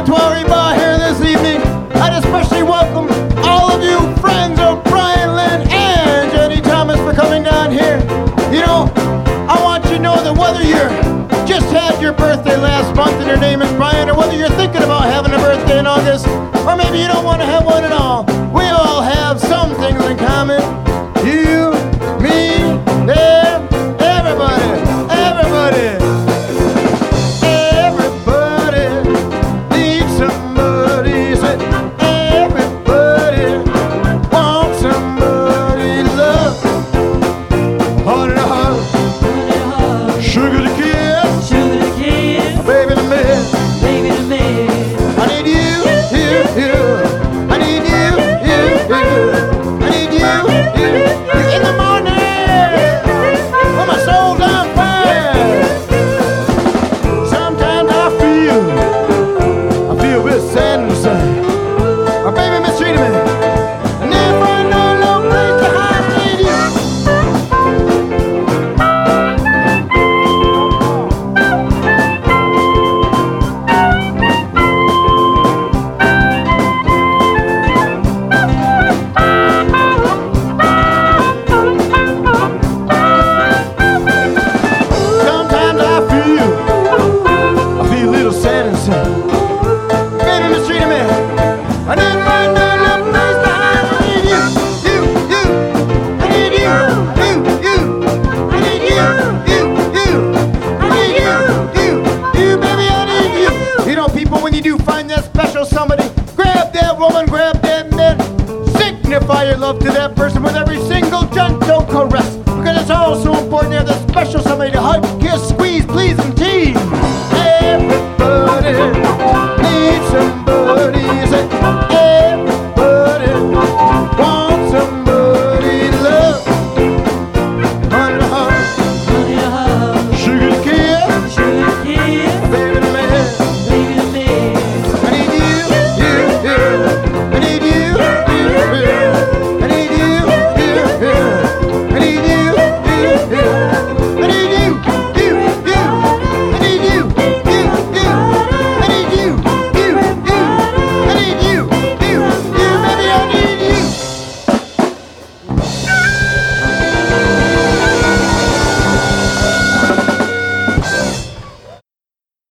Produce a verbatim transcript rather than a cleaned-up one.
celebratory bar here this evening. I'd especially welcome all of you friends of Brian Lynn and Jenny Thomas for coming down here. You know, I want you to know that whether you're just had your birthday last month and your name is Brian, or whether you're thinking about having a birthday in August, or maybe you don't want to have one at all, we all have some things in common. You, me, them, everybody, everybody. Everybody needs somebody. Say, everybody wants somebody to love. Heart in a heart, sugar to kiss, Sugar to kiss, baby to me. baby to me. I need you, you, you. I need you, you, you. I need you, you, you. In the morning, when my soul's on fire. Sometimes I feel, I feel a bit sad inside. My baby mistreated me. And never no no place to hide. I need you. Sometimes I feel, I feel a little sad inside. Baby mistreated me. I never find no love place to hide. I need you, you, you. I need you, you, you. I need you, you, you. I need you, you, you, baby. I need you. You know, people, when you do find that special somebody, grab that woman, grab that man, signify your love to that person with every